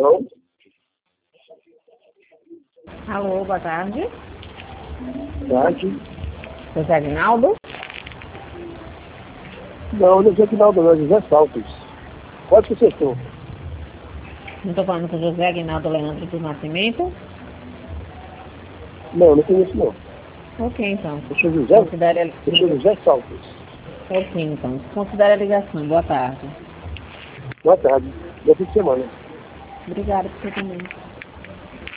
Alô? Alô, boa tarde. Tarde. José Aguinaldo? Não é José Aguinaldo, não, é José Saltos. Qual que você estou? Não estou falando com José Aguinaldo Leandro do Nascimento? Não conheço não. Ok, então. Eu sou José? Considere... Eu sou José Saltos. Ok, então. Considere a ligação. Boa tarde. Boa tarde. Boa fim de semana. Obrigada por você também.